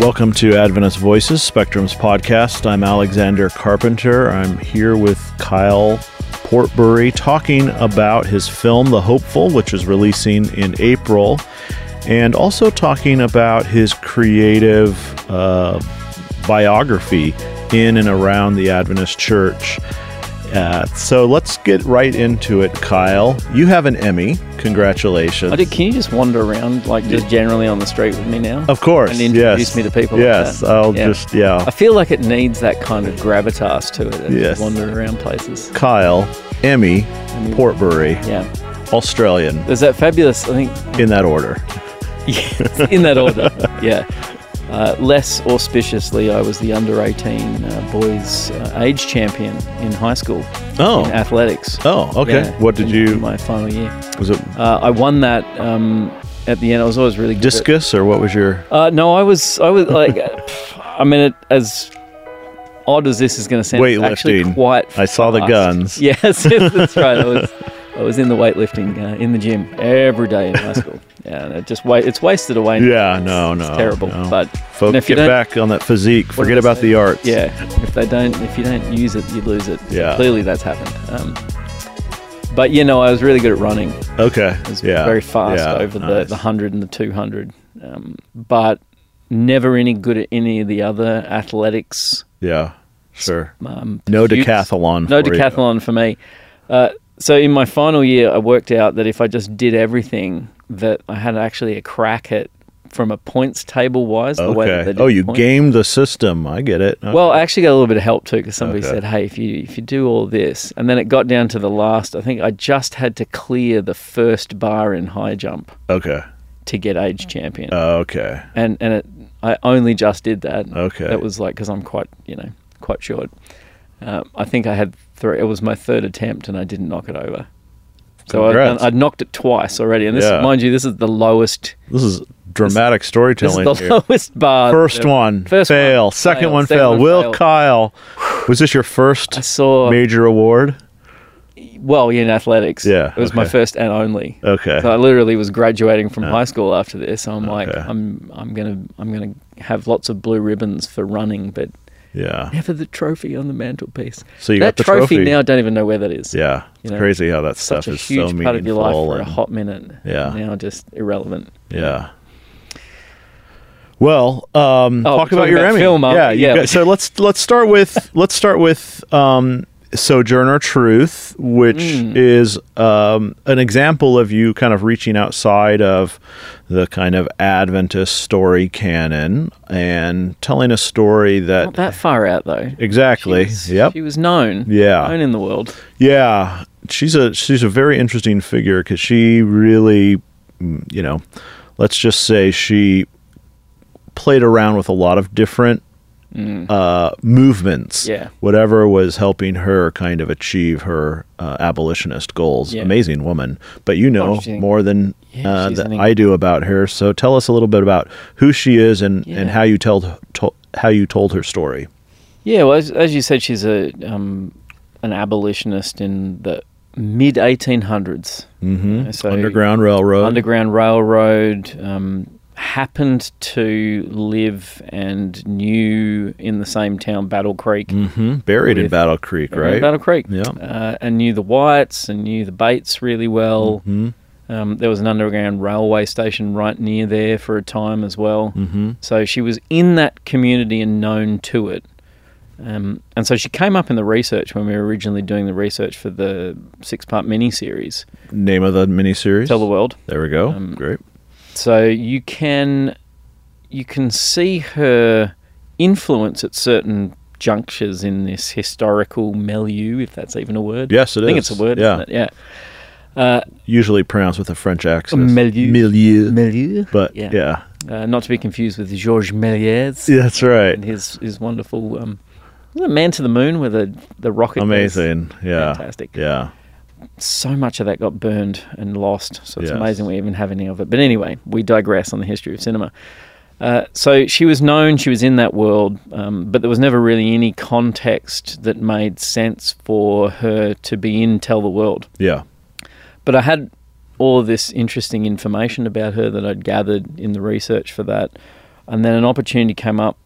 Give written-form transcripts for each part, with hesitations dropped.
Welcome to Adventist Voices, Spectrum's podcast. I'm Alexander Carpenter. I'm here with Kyle Portbury talking about his film, The Hopeful, which is releasing in April, and also talking about his creative biography in and around the Adventist Church. So let's get right into it, Kyle. You have an Emmy. Congratulations. I did. Can you just wander around, like, just generally on the street with me now? Of course. And introduce me to people Yes, like that? I feel like it needs that kind of gravitas to it. Yes. Wandering around places. Kyle, Emmy Portbury, Yeah. Australian. There's that fabulous, I think... In that order. Yes, in that order. Yeah. Less auspiciously, I was the under-18 boys age champion in high school in athletics. Oh, okay. Yeah, What did you... in my final year. Was it... I won that at the end. I was always really good discus, or what was your... No, I was like... I mean, as odd as this is going to sound, it's actually weightlifting. Quite fast. I saw the guns. Yes, that's right. I was in the weightlifting in the gym every day in high school. Yeah, and it's wasted away. Yeah, no. It's terrible. No. But folks, get back on that physique. Forget about the arts. Yeah, if you don't use it, you lose it. Yeah. So clearly that's happened. But I was really good at running. Okay. I was very fast over the 100 and the 200. But never any good at any of the other athletics. Yeah, sure. No decathlon. No decathlon for me. So in my final year, I worked out that if I just did everything, that I had actually a crack at from a points table wise. The way that they did you points. Gamed the system. I get it. Okay. Well, I actually got a little bit of help too, because somebody said, "Hey, if you do all this," and then it got down to the last. I think I just had to clear the first bar in high jump. Okay. To get age champion. Okay. And I only just did that. Okay. That was like, because I'm quite short. I think I had 3. It was my third attempt, and I didn't knock it over. So I'd knocked it twice already. And this, mind you, this is the lowest. This is dramatic storytelling. This is the lowest bar. First one, fail. Second one, fail. Will Kyle, was this your first major award? Well, in athletics. Yeah. It was my first and only. Okay. So I literally was graduating from high school after this. So I'm like, I'm gonna have lots of blue ribbons for running, but never the trophy on the mantelpiece. So you got the trophy now. I don't even know where that is. Yeah, it's crazy how that stuff is so meaningful. Such a huge part of your life for a hot minute. Yeah. Now just irrelevant. Yeah. Well, talk about your Emmy. Film, So let's start with Sojourner Truth, which is an example of you kind of reaching outside of the kind of Adventist story canon and telling a story that... Not that far out, though. Exactly. She was known. Yeah. Known in the world. Yeah. She's a very interesting figure because she really, let's just say she played around with a lot of different movements, whatever was helping her kind of achieve her abolitionist goals. Amazing woman, but more than I do about her. So tell us a little bit about who she is and how you told her story. Yeah, well, as you said, she's an abolitionist in the mid 1800s. Mm-hmm. So Underground Railroad. Happened to live and knew in the same town, Battle Creek. Mm-hmm. Buried in Battle Creek, right? Battle Creek. Yeah. And knew the Whites and knew the Bates really well. Mm-hmm. There was an underground railway station right near there for a time as well. Mm-hmm. So she was in that community and known to it. And so she came up in the research when we were originally doing the research for the 6-part miniseries. Name of the miniseries? Tell the World. There we go. Great. So you can see her influence at certain junctures in this historical milieu, if that's even a word. Yes, it is. I think it's a word, isn't it? Yeah. Usually pronounced with a French accent. Milieu. But, not to be confused with Georges Méliès. That's right. And his wonderful Man to the Moon with the rocket. Amazing. Yeah. Fantastic. Yeah. So much of that got burned and lost, so it's amazing we even have any of it. But anyway, we digress on the history of cinema. So she was known, she was in that world, but there was never really any context that made sense for her to be in Tell the World. Yeah. But I had all of this interesting information about her that I'd gathered in the research for that. And then an opportunity came up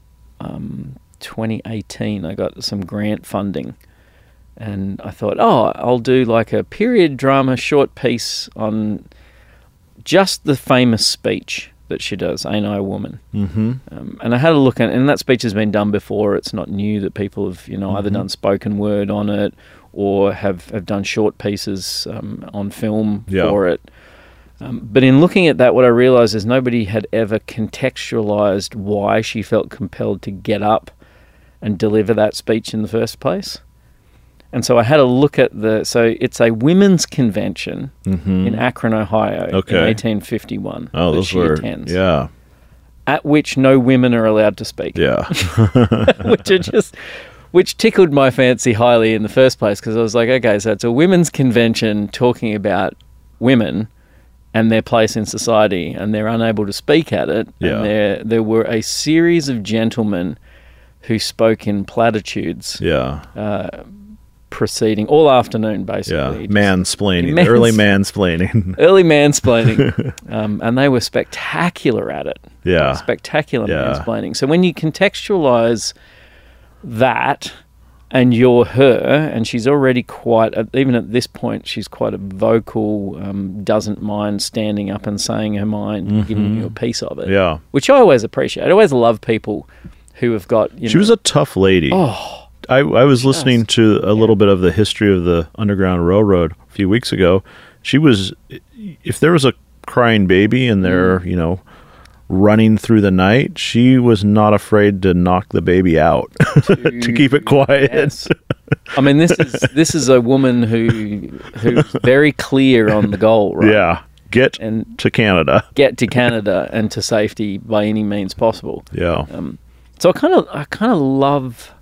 2018. I got some grant funding. And I thought, I'll do like a period drama short piece on just the famous speech that she does, Ain't I a Woman? Mm-hmm. And I had a look at it, and that speech has been done before. It's not new that people have, either done spoken word on it or have done short pieces on film for it. But in looking at that, what I realised is nobody had ever contextualised why she felt compelled to get up and deliver that speech in the first place. And so I had a look at so it's a women's convention in Akron, Ohio in 1851 that she attends. Yeah. At which no women are allowed to speak. Yeah. which tickled my fancy highly in the first place, because I was like, okay, so it's a women's convention talking about women and their place in society, and they're unable to speak at it. Yeah. And there were a series of gentlemen who spoke in platitudes. Yeah. Proceeding all afternoon, basically. Yeah, mansplaining. Early mansplaining. Early mansplaining. And they were spectacular at it. Yeah. Spectacular mansplaining. So when you contextualize that, and you're her, and she's already even at this point, she's quite a vocal, doesn't mind standing up and saying her mind, giving you a piece of it. Yeah. Which I always appreciate. I always love people who have got, She was a tough lady. Oh, I was listening to a little bit of the history of the Underground Railroad a few weeks ago. She was, if there was a crying baby and they're, running through the night, she was not afraid to knock the baby out to keep it quiet. Yes. I mean, this is a woman who's very clear on the goal, right? Yeah. Get to Canada and to safety by any means possible. Yeah. So I kind of love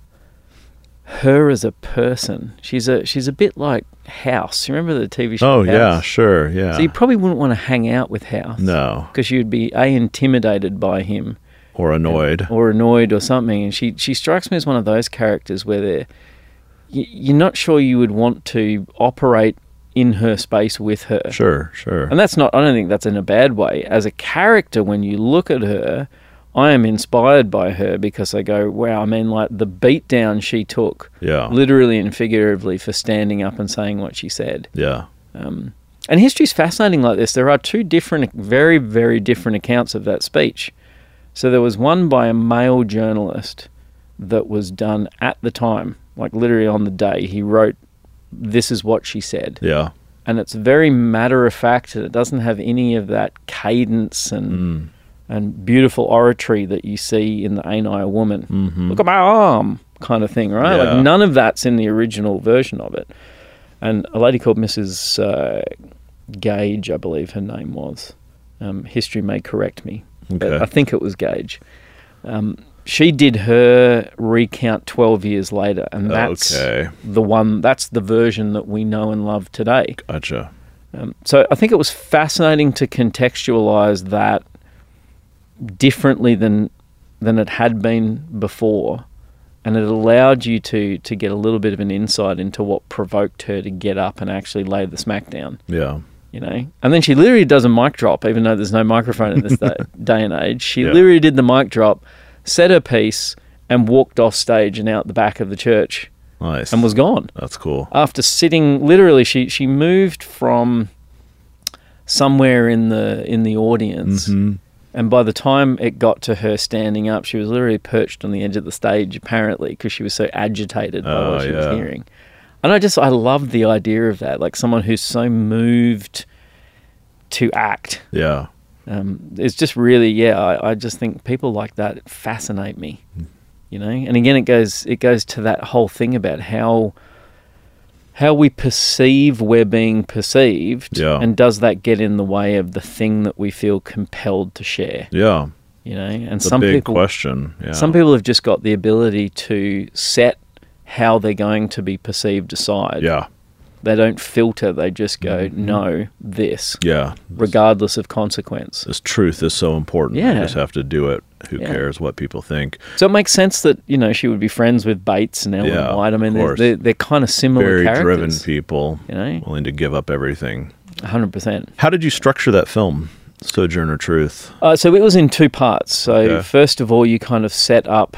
her as a person. She's a bit like House. You remember the TV show? Oh, House? Yeah, sure, yeah. So you probably wouldn't want to hang out with House. No. Because you'd be intimidated by him. Or annoyed. Or something. And she strikes me as one of those characters where you're not sure you would want to operate in her space with her. Sure. And I don't think that's in a bad way. As a character, when you look at her, I am inspired by her, because I go, wow, I mean, like the beatdown she took, literally and figuratively, for standing up and saying what she said. Yeah. And history's fascinating like this. There are two different, very, very different accounts of that speech. So there was one by a male journalist that was done at the time, like literally on the day. He wrote, "This is what she said." Yeah. And it's very matter of fact, and it doesn't have any of that cadence and beautiful oratory that you see in the Ain't I a Woman? Look at my arm kind of thing, right? Yeah. Like none of that's in the original version of it. And a lady called Mrs. Gage, I believe her name was. History may correct me. But I think it was Gage. She did her recount 12 years later, and that's that's the version that we know and love today. Gotcha. So I think it was fascinating to contextualize that differently than it had been before, and it allowed you to get a little bit of an insight into what provoked her to get up and actually lay the smack down. Yeah. And then she literally does a mic drop, even though there's no microphone in this day and age. She literally did the mic drop, said her piece, and walked off stage and out the back of the church. Nice. And was gone. That's cool. After sitting, literally, she moved from somewhere in the audience. And by the time it got to her standing up, she was literally perched on the edge of the stage, apparently, because she was so agitated by what she was hearing. And I love the idea of that, like someone who's so moved to act. Yeah. It's just really, I just think people like that fascinate me, And again, it goes to that whole thing about how we perceive we're being perceived, and does that get in the way of the thing that we feel compelled to share? Yeah. And it's some a big people, question. Yeah. Some people have just got the ability to set how they're going to be perceived aside. Yeah. They don't filter. They just go, no, this. Yeah. Regardless of consequence. This truth is so important. Yeah. You just have to do it. Who cares what people think? So it makes sense that, she would be friends with Bates and Ellen White. I mean, they're kind of similar characters. Very driven people, willing to give up everything. 100%. How did you structure that film? Sojourner Truth? So it was in two parts. So first of all, you kind of set up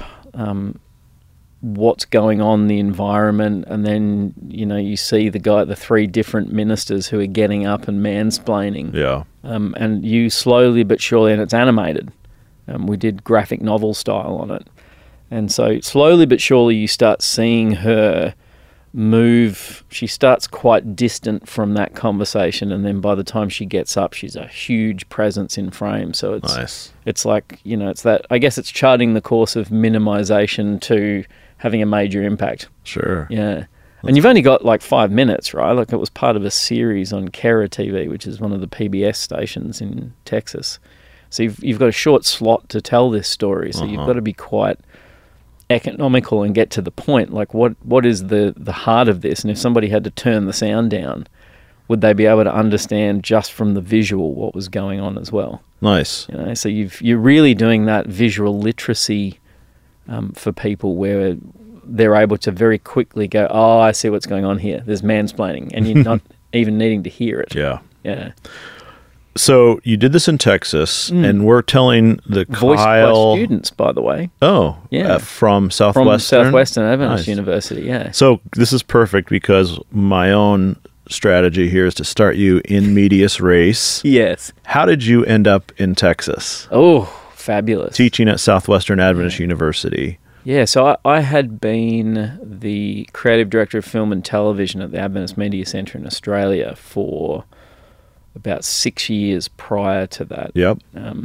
what's going on in the environment, and then you see the three different ministers who are getting up and mansplaining. Yeah. And you slowly but surely, and it's animated. We did graphic novel style on it, and so slowly but surely you start seeing her move. She starts quite distant from that conversation, and then by the time she gets up, she's a huge presence in frame. So it's nice. It's like, it's that, I guess it's charting the course of minimization to having a major impact. Sure. Yeah. And you've only got like 5 minutes, right? Like, it was part of a series on Kera TV, which is one of the PBS stations in Texas. So you've got a short slot to tell this story. So you've got to be quite economical and get to the point. Like, what is the heart of this? And if somebody had to turn the sound down, would they be able to understand just from the visual what was going on as well? Nice. So you're really doing that visual literacy for people, where they're able to very quickly go, oh, I see what's going on here. There's mansplaining, and you're not even needing to hear it. Yeah. Yeah. So you did this in Texas, and we're telling the voiced by students, by the way. Oh, yeah, from Southwestern Adventist University. Yeah. So this is perfect, because my own strategy here is to start you in medias res. Yes. How did you end up in Texas? Oh, fabulous! Teaching at Southwestern Adventist University. Yeah, so I had been the creative director of film and television at the Adventist Media Centre in Australia for about 6 years prior to that. Yep.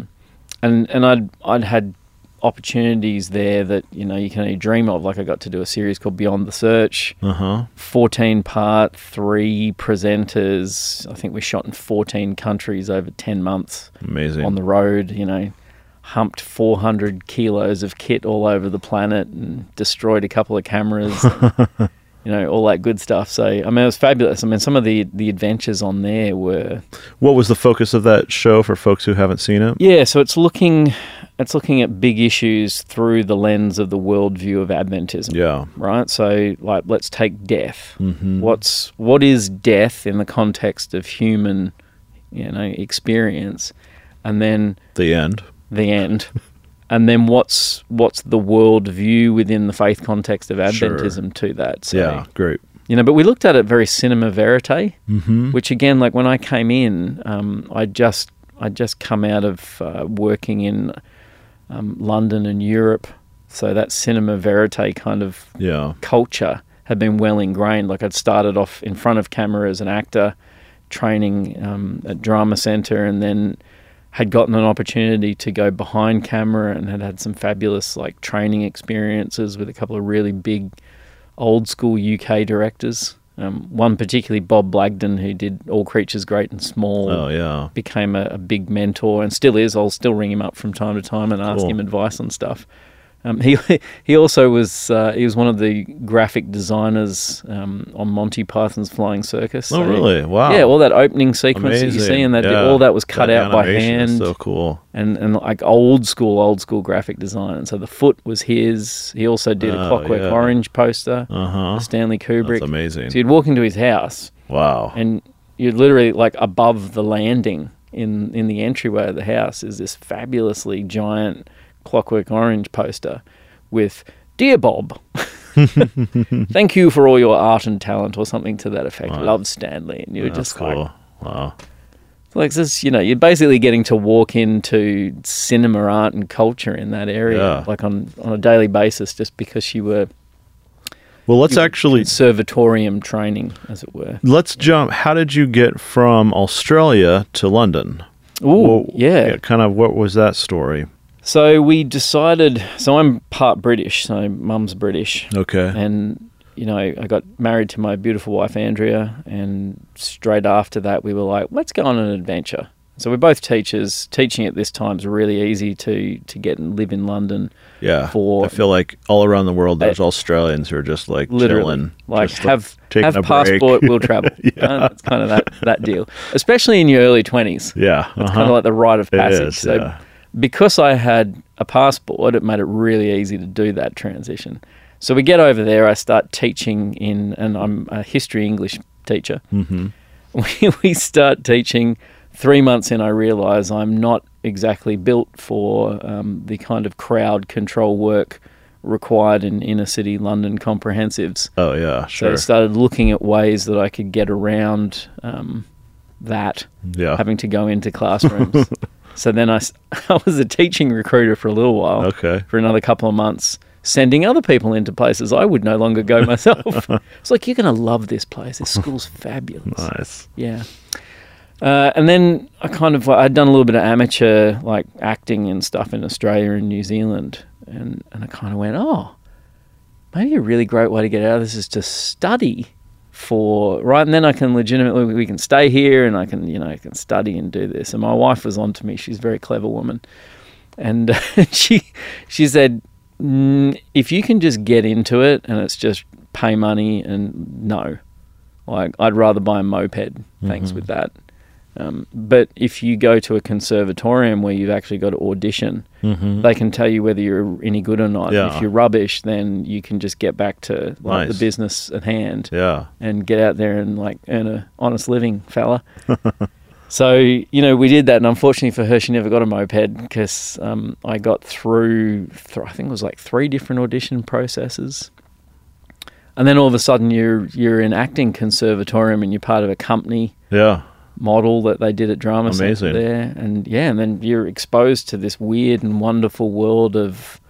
And I'd had opportunities there that you can only dream of. Like, I got to do a series called Beyond the Search. 14-part, 3 presenters. I think we shot in 14 countries over 10 months. Amazing. On the road, humped 400 kilos of kit all over the planet and destroyed a couple of cameras. All that good stuff. So, it was fabulous. Some of the adventures on there were... What was the focus of that show for folks who haven't seen it? Yeah, so it's looking at big issues through the lens of the worldview of Adventism. Yeah. Right? So, like, let's take death. Mm-hmm. What is death in the context of human, experience? And then... The end. And then what's the world view within the faith context of Adventism to that? So, yeah, great. But we looked at it very cinema verite, which again, like when I came in, I'd just come out of working in London and Europe, so that cinema verite kind of culture had been well ingrained. Like, I'd started off in front of camera as an actor, training at Drama Centre, and then had gotten an opportunity to go behind camera and had some fabulous like training experiences with a couple of really big old school UK directors. One particularly, Bob Blagden, who did All Creatures Great and Small, became a big mentor and still is. I'll still ring him up from time to time and ask him advice on stuff. He also was one of the graphic designers on Monty Python's Flying Circus. So, really? Wow. Yeah, all that opening sequence that you see, and all that was cut out by hand. So cool. And like old school graphic design. And so the foot was his. He also did a Clockwork Orange poster, a Stanley Kubrick. That's amazing. So you'd walk into his house. Wow. And you'd literally, like, above the landing in the entryway of the house is this fabulously giant Clockwork Orange poster with "Dear Bob, thank you for all your art and talent," or something to that effect. Wow. Love, Stanley. And you're just cool. like, wow. Like this, you're basically getting to walk into cinema, art, and culture in that area, like on a daily basis, just because you were. Well, let's actually conservatorium training, as it were. Let's jump. How did you get from Australia to London? Oh, yeah. Kind of. What was that story? So we decided. So I'm part British. So Mum's British. Okay. And I got married to my beautiful wife Andrea, and straight after that we were like, let's go on an adventure. So we're both teachers. Teaching at this time is really easy to get and live in London. Yeah, I feel like all around the world there's Australians who are just like chilling. Like have passport, we'll travel. It's kind of that deal. Especially in your early 20s. Yeah. It's kind of like the rite of passage. It is, so because I had a passport, it made it really easy to do that transition. So we get over there, I start teaching and I'm a history English teacher. Mm-hmm. We start teaching 3 months in, I realise I'm not exactly built for the kind of crowd control work required in inner city London comprehensives. Oh, yeah, sure. So I started looking at ways that I could get around that, having to go into classrooms. So then I was a teaching recruiter for a little while, for another couple of months, sending other people into places I would no longer go myself. It's like, you're going to love this place. This school's fabulous. Nice. Yeah. And then I'd done a little bit of amateur like acting and stuff in Australia and New Zealand. And I kind of went, oh, maybe a really great way to get out of this is to study right? And then I can we can stay here and I can study and do this. And my wife was on to me. She's a very clever woman. And she said, if you can just get into it and it's just pay money and no, like I'd rather buy a moped. Thanks with that. But if you go to a conservatorium where you've actually got to audition, they can tell you whether you're any good or not. Yeah. If you're rubbish, then you can just get back to the business at hand and get out there and like earn an honest living, fella. So, we did that. And unfortunately for her, she never got a moped because I got through, I think it was like 3 different audition processes. And then all of a sudden you're in acting conservatorium and you're part of a company. Yeah. Model that they did at Drama Amazing. Centre there, and then you're exposed to this weird and wonderful world of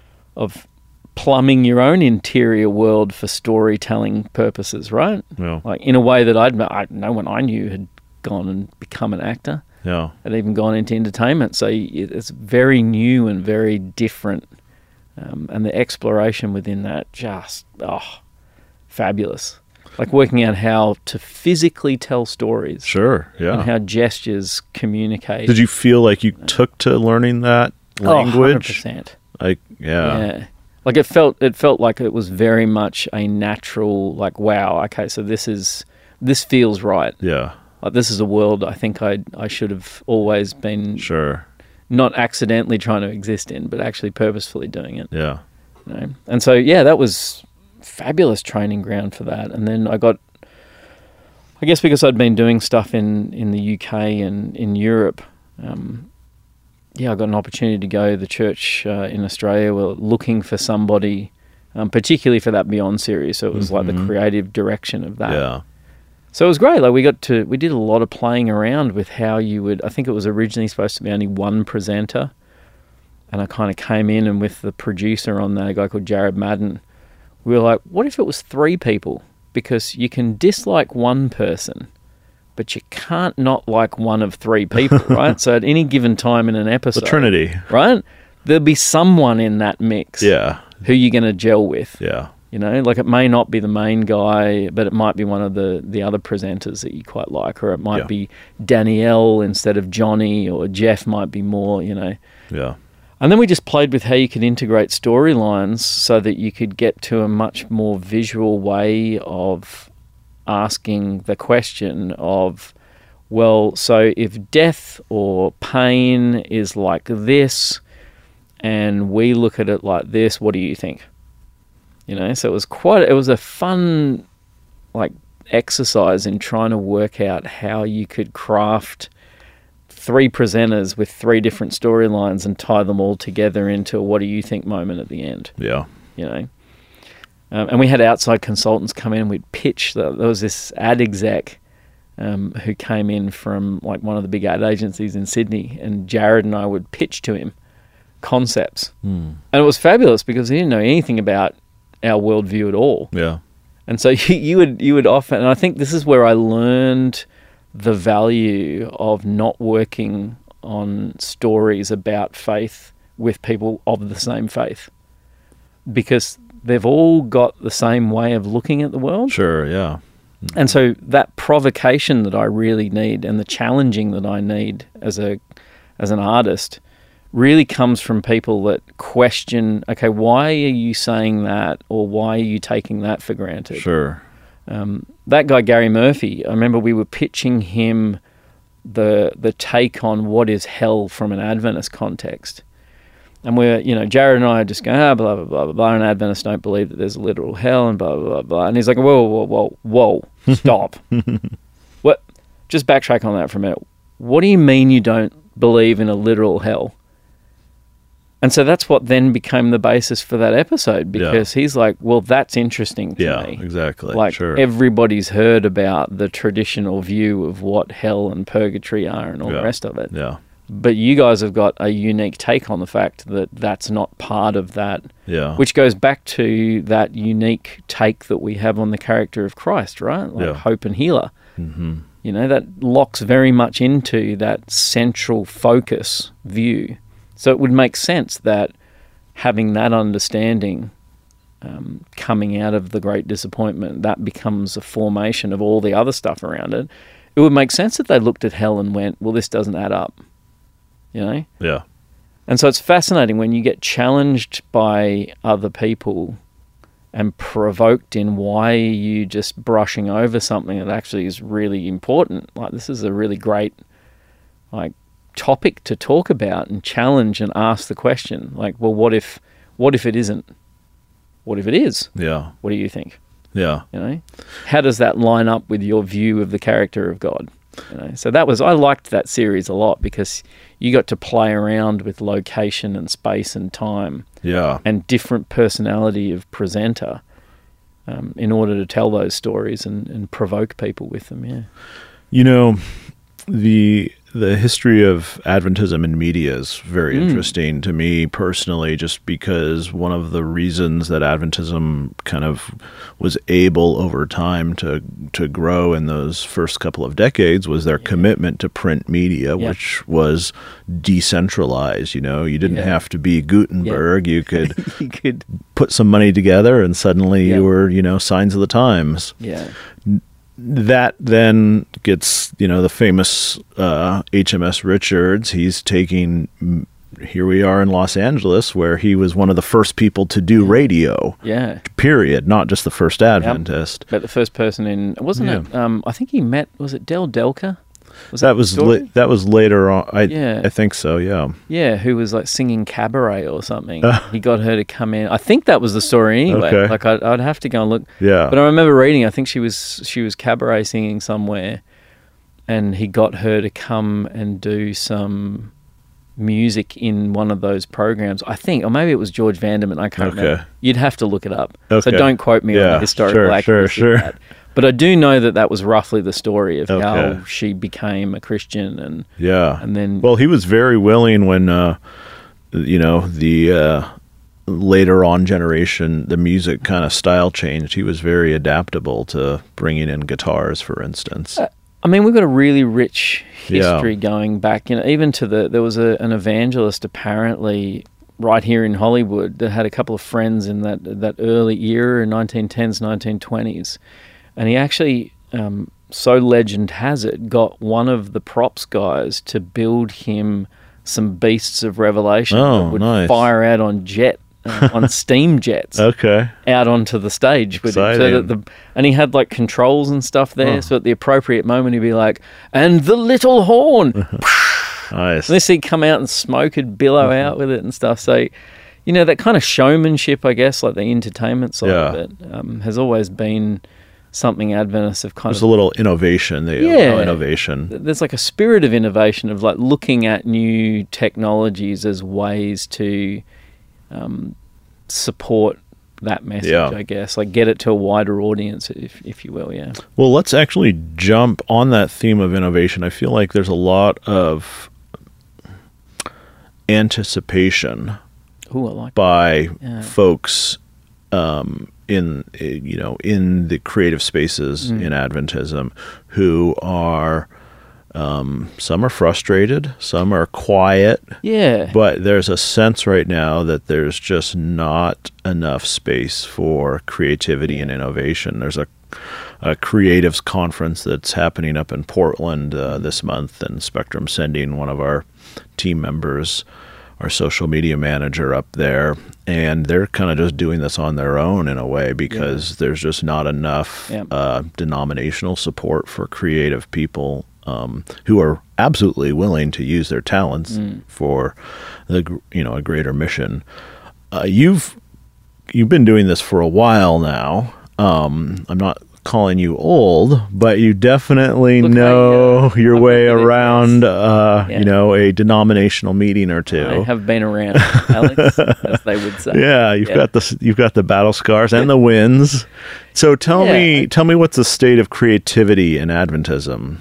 plumbing your own interior world for storytelling purposes, right? Yeah. Like in a way that no one I knew had gone and become an actor. Yeah. Had even gone into entertainment, so it's very new and very different, and the exploration within that just fabulous. Like working out how to physically tell stories. Sure, yeah. And how gestures communicate. Did you feel like you took to learning that language? 100%. Like, yeah. Like it felt like it was very much a natural, like, wow, okay, so this feels right. Yeah. Like this is a world I think I should have always been not accidentally trying to exist in, but actually purposefully doing it. Yeah. And so, that was fabulous training ground for that. And then I guess because I'd been doing stuff in the UK and in Europe, I got an opportunity to go to the church in Australia. We're looking for somebody, particularly for that Beyond series. So it was like the creative direction of that. Yeah. So it was great. Like we did a lot of playing around with how I think it was originally supposed to be only one presenter. And I kind of came in, and with the producer on that, a guy called Jared Madden, we were like, what if it was 3 people? Because you can dislike one person, but you can't not like one of 3 people, right? So at any given time in an episode... The Trinity. Right? There'll be someone in that mix who you're going to gel with. Yeah. Like it may not be the main guy, but it might be one of the other presenters that you quite like, or it might be Danielle instead of Johnny, or Jeff might be more, Yeah. And then we just played with how you could integrate storylines so that you could get to a much more visual way of asking the question of, well, so if death or pain is like this and we look at it like this, what do you think? So it was a fun like exercise in trying to work out how you could craft 3 presenters with 3 different storylines and tie them all together into a what do you think moment at the end. Yeah. And we had outside consultants come in and we'd pitch. There was this ad exec who came in from like one of the big ad agencies in Sydney, and Jared and I would pitch to him concepts. And it was fabulous because he didn't know anything about our worldview at all. Yeah. And so you would often, and I think this is where I learned the value of not working on stories about faith with people of the same faith, because they've all got the same way of looking at the world. Sure, yeah. And so that provocation that I really need, and the challenging that I need as an artist, really comes from people that question, okay, why are you saying that, or why are you taking that for granted? Sure. That guy, Gary Murphy, I remember we were pitching him the take on what is hell from an Adventist context. And we're, Jared and I are just going, blah, blah, blah, blah, blah, and Adventists don't believe that there's a literal hell, and blah, blah, blah, blah. And he's like, whoa, stop. What? Just backtrack on that for a minute. what do you mean you don't believe in a literal hell? And so that's what then became the basis for that episode, because he's like, well, that's interesting to me. Yeah, exactly. Like, sure. everybody's heard about the traditional view of what hell and purgatory are and all the rest of it. Yeah. But you guys have got a unique take on the fact that that's not part of that, which goes back to that unique take that we have on the character of Christ, right? Like hope and healer. Mm-hmm. You know, that locks very much into that central focus view. So it would make sense that having that understanding coming out of the great disappointment, that becomes a formation of all the other stuff around it. It would make sense that they looked at hell and went, well, this doesn't add up, you know? Yeah. And so it's fascinating when you get challenged by other people and provoked in why you just brushing over something that actually is really important. Like, this is a really great, like, topic to talk about and challenge and ask the question, like, well, what if it isn't? What if it is? Yeah. What do you think? Yeah. You know, how does that line up with your view of the character of God? You know, so I liked that series a lot because you got to play around with location and space and time, and different personality of presenter, in order to tell those stories and provoke people with them. Yeah. You know, the history of Adventism in media is very interesting to me personally, just because one of the reasons that Adventism kind of was able over time to grow in those first couple of decades was their commitment to print media, which was decentralized. You know, you didn't have to be Gutenberg. You could you could put some money together and suddenly you were, you know, signs of the times. Yeah. That then gets, you know, the famous HMS Richards. He's taking, here we are in Los Angeles, where he was one of the first people to do radio. Yeah. Period. Not just the first Adventist. But the first person in, wasn't it? I think he met, was it Del Delca? That was later on. I think so. Yeah. Yeah, who was like singing cabaret or something. He got her to come in. I think that was the story anyway. Okay. Like I'd have to go and look. Yeah. But I remember reading. I think she was cabaret singing somewhere, and he got her to come and do some music in one of those programs. I think, or maybe it was George Vanderman. I can't remember. You'd have to look it up. So don't quote me on the historical accuracy of that. But I do know that was roughly the story of how she became a Christian, and then. Well, he was very willing when, you know, the later on generation, the music kind of style changed. He was very adaptable to bringing in guitars, for instance. I mean, we've got a really rich history going back. You know, even to there was an evangelist apparently right here in Hollywood that had a couple of friends in that early era, 1910s, 1920s. And he actually, so legend has it, got one of the props guys to build him some beasts of Revelation that would fire out on on steam jets out onto the stage with him. So that and he had like controls and stuff there, so at the appropriate moment he'd be like, and the little horn. Nice. Unless he'd come out and smoke would billow out with it and stuff. So, you know, that kind of showmanship, I guess, like the entertainment side of it, has always been something Adventists have kind There's a little innovation. Innovation. There's like a spirit of innovation, of like looking at new technologies as ways to support that message, I guess. Like get it to a wider audience, if you will, Well, let's actually jump on that theme of innovation. I feel like there's a lot of anticipation by folks in the creative spaces in Adventism who are some are frustrated, some are quiet. Yeah. But there's a sense right now that there's just not enough space for creativity and innovation. There's a creatives conference that's happening up in Portland this month, and Spectrum sending one of our team members, our social media manager, up there, and they're kind of just doing this on their own in a way because there's just not enough denominational support for creative people who are absolutely willing to use their talents for a greater mission. You've been doing this for a while now. I'm not calling you old, but you definitely Look, know your I've way been around, a denominational meeting or two. I have been around, Alex, as they would say. Yeah, you've got the battle scars and the wins. So tell me what's the state of creativity in Adventism?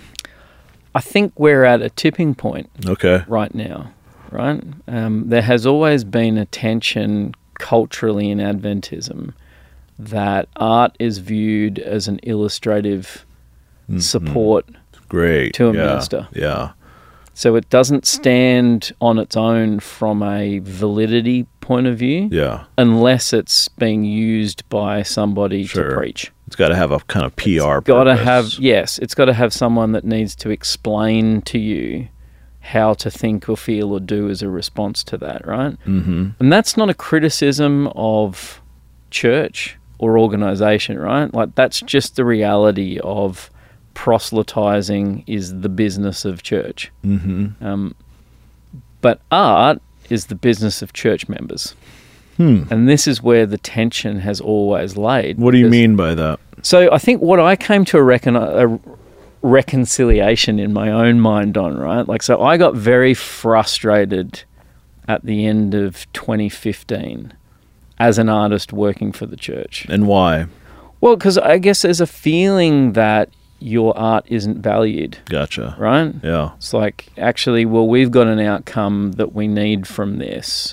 I think we're at a tipping point. Okay. Right now, right? There has always been a tension culturally in Adventism that art is viewed as an illustrative support to a minister. Yeah. So it doesn't stand on its own from a validity point of view unless it's being used by somebody to preach. It's got to have a kind of PR it's got to have someone that needs to explain to you how to think or feel or do as a response to that, right? Mm-hmm. And that's not a criticism of church or organization, right? Like, that's just the reality of proselytizing is the business of church. Mm-hmm. But art is the business of church members. And this is where the tension has always laid. What do you mean by that? So I think what I came to a reconciliation in my own mind on, right? Like, so I got very frustrated at the end of 2015 as an artist working for the church. And why? Well, because I guess there's a feeling that your art isn't valued. Gotcha. Right? Yeah. It's like, actually, well, we've got an outcome that we need from this,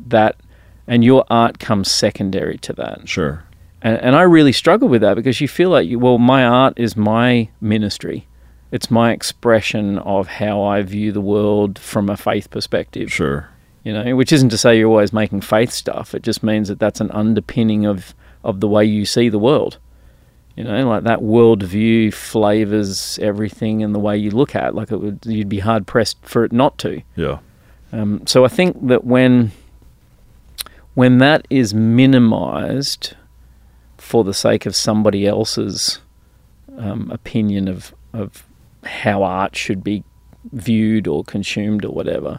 and your art comes secondary to that. Sure. And I really struggle with that, because you feel like, my art is my ministry. It's my expression of how I view the world from a faith perspective. Sure. Which isn't to say you're always making faith stuff. It just means that that's an underpinning of the way you see the world. Like that worldview flavors everything in the way you look at it. You'd be hard pressed for it not to. Yeah. So I think that when that is minimized for the sake of somebody else's opinion of how art should be viewed or consumed or whatever,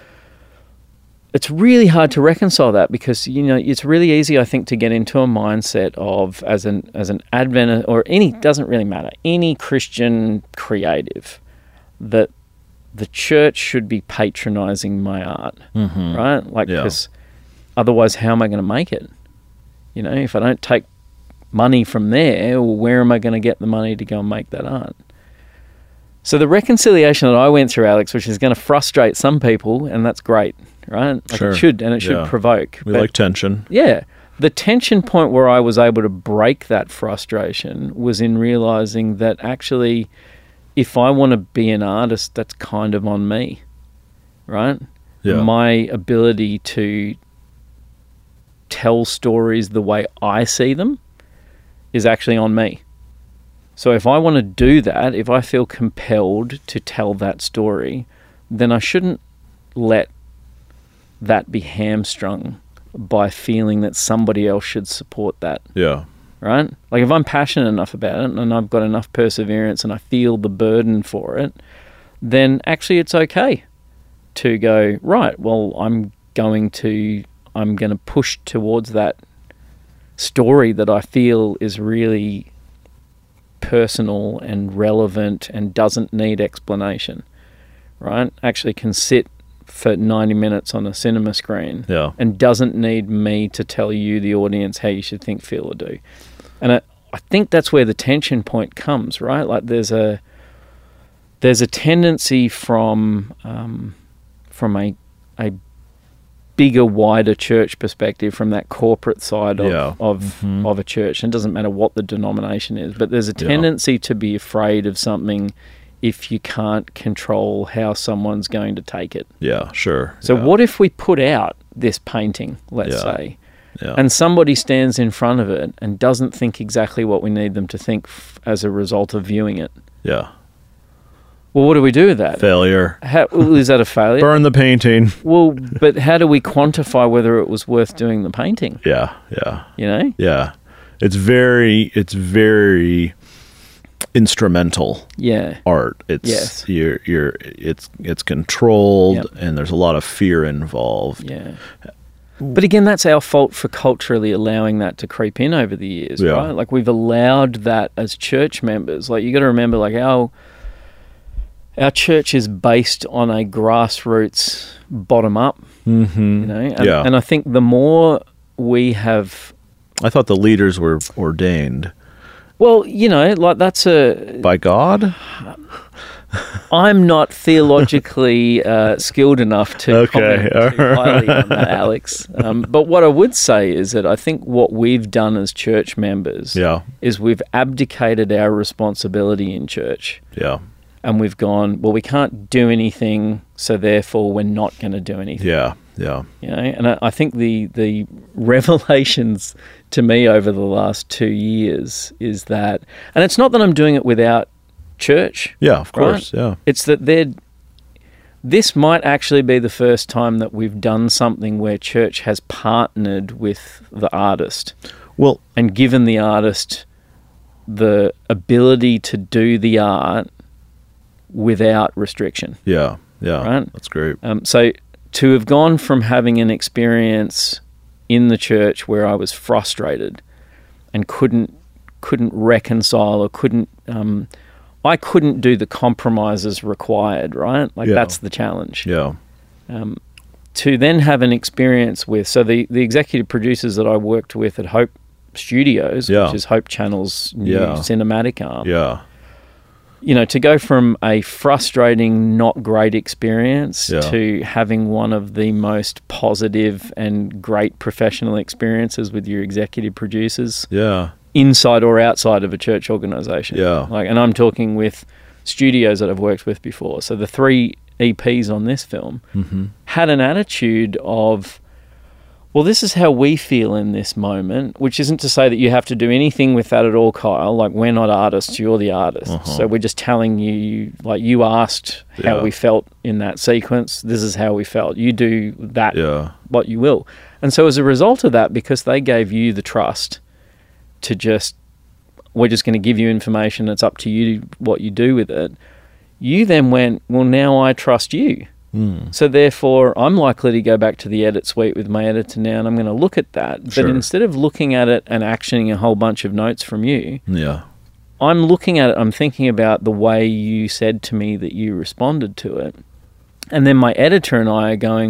it's really hard to reconcile that, because it's really easy, I think, to get into a mindset of as an Adventist, or doesn't really matter, any Christian creative, that the church should be patronizing my art, right? Because otherwise, how am I going to make it? If I don't take money from there, well, where am I going to get the money to go and make that art? So the reconciliation that I went through, Alex, which is going to frustrate some people, and that's great, right? Sure. It should provoke. We like tension. Yeah. The tension point where I was able to break that frustration was in realizing that actually, if I want to be an artist, that's kind of on me, right? Yeah. My ability to tell stories the way I see them is actually on me. So if I want to do that, if I feel compelled to tell that story, then I shouldn't let that be hamstrung by feeling that somebody else should support that. Yeah. Right? Like, if I'm passionate enough about it and I've got enough perseverance and I feel the burden for it, then actually it's okay to go, right, well, I'm going to push towards that story that I feel is really personal and relevant and doesn't need explanation, right? Actually can sit for 90 minutes on a cinema screen and doesn't need me to tell you, the audience, how you should think, feel, or do. And I think that's where the tension point comes, right? Like, there's a tendency from a bigger, wider church perspective, from that corporate side of a church. And it doesn't matter what the denomination is, but there's a tendency to be afraid of something if you can't control how someone's going to take it. Yeah, sure. So what if we put out this painting, let's say, and somebody stands in front of it and doesn't think exactly what we need them to think as a result of viewing it? Yeah. Well, what do we do with that? Failure. Is that a failure? Burn the painting. Well, but how do we quantify whether it was worth doing the painting? Yeah. Yeah. It's very instrumental. Yeah. Art. It's it's controlled, and there's a lot of fear involved. Yeah. But again, that's our fault for culturally allowing that to creep in over the years, right? Like we've allowed that as church members. Like you got to remember, like our church is based on a grassroots bottom up, you know? And I think the more we have... I thought the leaders were ordained. Well, you know, like that's by God? I'm not theologically skilled enough to comment too highly on that, Alex. But what I would say is that I think what we've done as church members is we've abdicated our responsibility in church. Yeah. And we've gone, well, we can't do anything, so therefore we're not going to do anything. Yeah. You know, and I think the revelations to me over the last 2 years is that, and it's not that I'm doing it without church. Yeah, of course. Right? Yeah. It's that this might actually be the first time that we've done something where church has partnered with the artist. Well, and given the artist the ability to do the art without restriction. Yeah. Right? That's great. So to have gone from having an experience in the church where I was frustrated and couldn't reconcile or I couldn't do the compromises required, right? Like that's the challenge. Yeah. To then have an experience with, so the executive producers that I worked with at Hope Studios, which is Hope Channel's new cinematic arm. Yeah. You know, to go from a frustrating, not great experience to having one of the most positive and great professional experiences with your executive producers. Yeah. Inside or outside of a church organization. Yeah. Like, and I'm talking with studios that I've worked with before. So the 3 EPs on this film had an attitude of, well, this is how we feel in this moment, which isn't to say that you have to do anything with that at all, Kyle. Like, we're not artists, you're the artist. So we're just telling you, like, you asked how we felt in that sequence. This is how we felt. You do that, what you will. And so as a result of that, because they gave you the trust to we're just going to give you information, it's up to you what you do with it, you then went, well, now I trust you. So therefore, I'm likely to go back to the edit suite with my editor now, and I'm going to look at that. But instead of looking at it and actioning a whole bunch of notes from you, I'm looking at it, I'm thinking about the way you said to me that you responded to it. And then my editor and I are going,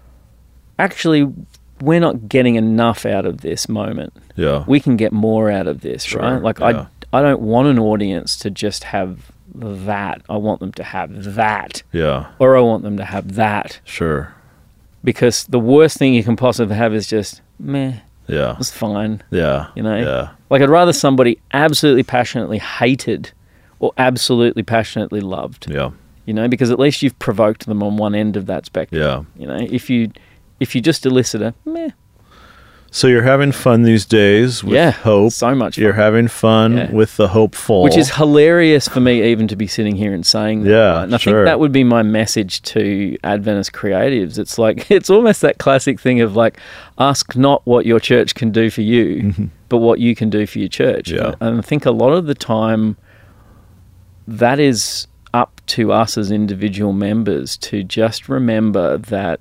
actually, we're not getting enough out of this moment. Yeah. We can get more out of this, right? Like, I don't want an audience to just have that. I want them to have that. Yeah. Or I want them to have that. Sure. Because the worst thing you can possibly have is just, meh. Yeah. It's fine. Yeah. You know? Yeah. Like, I'd rather somebody absolutely passionately hated or absolutely passionately loved. Yeah. You know, because at least you've provoked them on one end of that spectrum. Yeah. You know, if you just elicit a meh. So you're having fun these days with Hope. So much fun. You're having fun with the Hopeful. Which is hilarious for me even to be sitting here and saying that. Yeah, right? And I think that would be my message to Adventist creatives. It's like, it's almost that classic thing of like, ask not what your church can do for you, but what you can do for your church. Yeah. And I think a lot of the time that is up to us as individual members to just remember that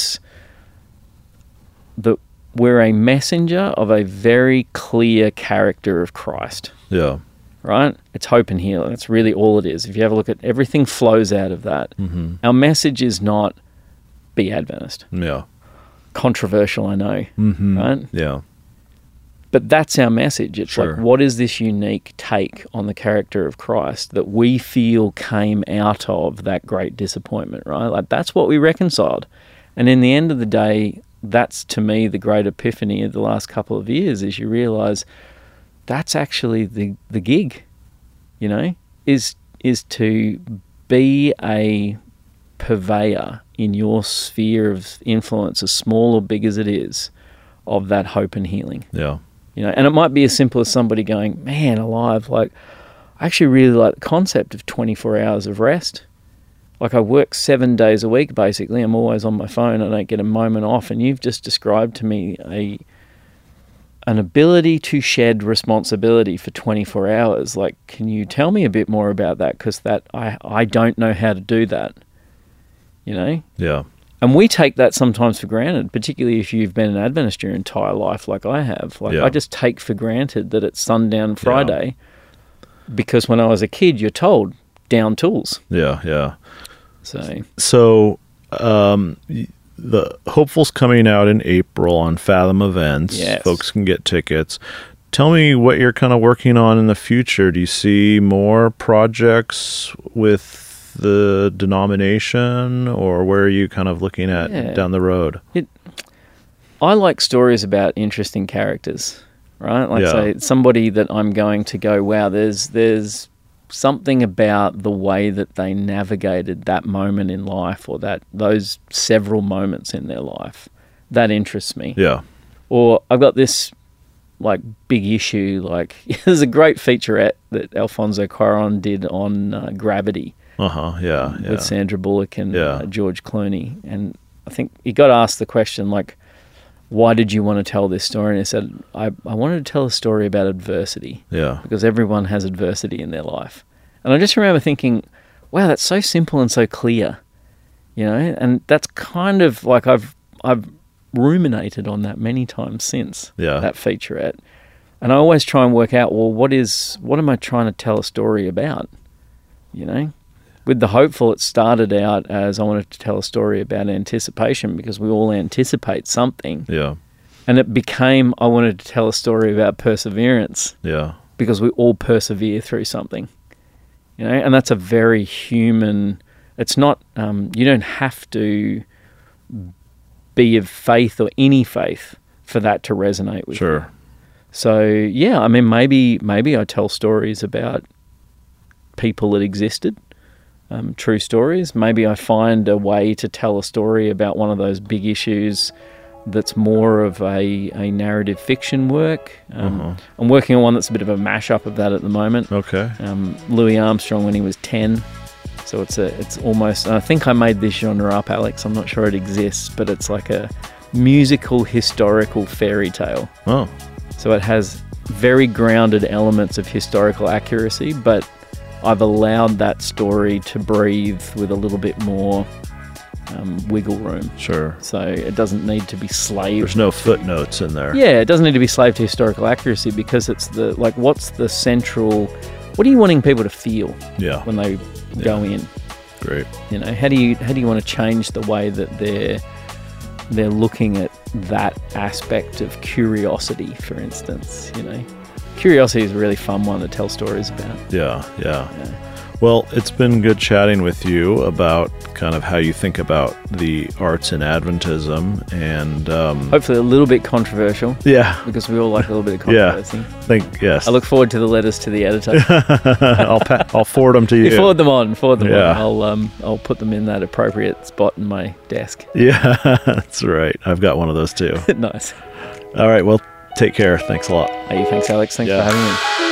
we're a messenger of a very clear character of Christ. Yeah. Right? It's hope and healing. That's really all it is. If you have a look at everything flows out of that. Our message is not be Adventist. Yeah. Controversial, I know. Right? Yeah. But that's our message. It's like, what is this unique take on the character of Christ that we feel came out of that great disappointment, right? Like, that's what we reconciled. And in the end of the day, that's, to me, the great epiphany of the last couple of years, is you realize that's actually the gig, you know, is to be a purveyor in your sphere of influence, as small or big as it is, of that hope and healing. Yeah. You know, and it might be as simple as somebody going, man, alive, like, I actually really like the concept of 24 hours of rest. Like, I work 7 days a week, basically. I'm always on my phone. I don't get a moment off. And you've just described to me an ability to shed responsibility for 24 hours. Like, can you tell me a bit more about that? Because I don't know how to do that, you know? Yeah. And we take that sometimes for granted, particularly if you've been an Adventist your entire life like I have. Like, I just take for granted that it's sundown Friday because when I was a kid, you're told, down tools. Yeah, yeah. So the Hopeful's coming out in April on Fathom Events. Yes. Folks can get tickets. Tell me what you're kind of working on in the future. Do you see more projects with the denomination, or where are you kind of looking at down the road? I like stories about interesting characters, right? Like, say, somebody that I'm going to go, wow, there's something about the way that they navigated that moment in life, or those several moments in their life that interests me. Yeah. Or I've got this like big issue, like there's a great featurette that Alfonso Cuarón did on Gravity. With Sandra Bullock and George Clooney. And I think he got asked the question, like, why did you want to tell this story? And he said, I wanted to tell a story about adversity. Yeah. Because everyone has adversity in their life. And I just remember thinking, wow, that's so simple and so clear, you know? And that's kind of like I've ruminated on that many times since that featurette. And I always try and work out, well, what am I trying to tell a story about, you know? With The Hopeful, it started out as I wanted to tell a story about anticipation because we all anticipate something. Yeah. And it became I wanted to tell a story about perseverance. Yeah. Because we all persevere through something. You know, and that's a very human... It's not... you don't have to be of faith or any faith for that to resonate with you. So, yeah, I mean, maybe I tell stories about people that existed. True stories. Maybe I find a way to tell a story about one of those big issues that's more of a narrative fiction work. I'm working on one that's a bit of a mashup of that at the moment. Okay. Louis Armstrong when he was 10. So it's almost... I think I made this genre up, Alex. I'm not sure it exists, but it's like a musical historical fairy tale. Oh. So it has very grounded elements of historical accuracy, but I've allowed that story to breathe with a little bit more wiggle room. Sure. So it doesn't need to be slaved. There's no footnotes in there. Yeah, it doesn't need to be slaved to historical accuracy because it's what's the central... What are you wanting people to feel when they go in? Great. You know, how do you want to change the way that they're looking at that aspect of curiosity, for instance, you know? Curiosity is a really fun one to tell stories about. Yeah. Well, it's been good chatting with you about kind of how you think about the arts in Adventism, and hopefully a little bit controversial. Yeah, because we all like a little bit of controversy. Yes. I look forward to the letters to the editor. I'll forward them to you. You forward them on. I'll put them in that appropriate spot in my desk. Yeah, that's right. I've got one of those too. Nice. All right. Well, take care. Thanks a lot. Hey, thanks, Alex. Thanks for having me.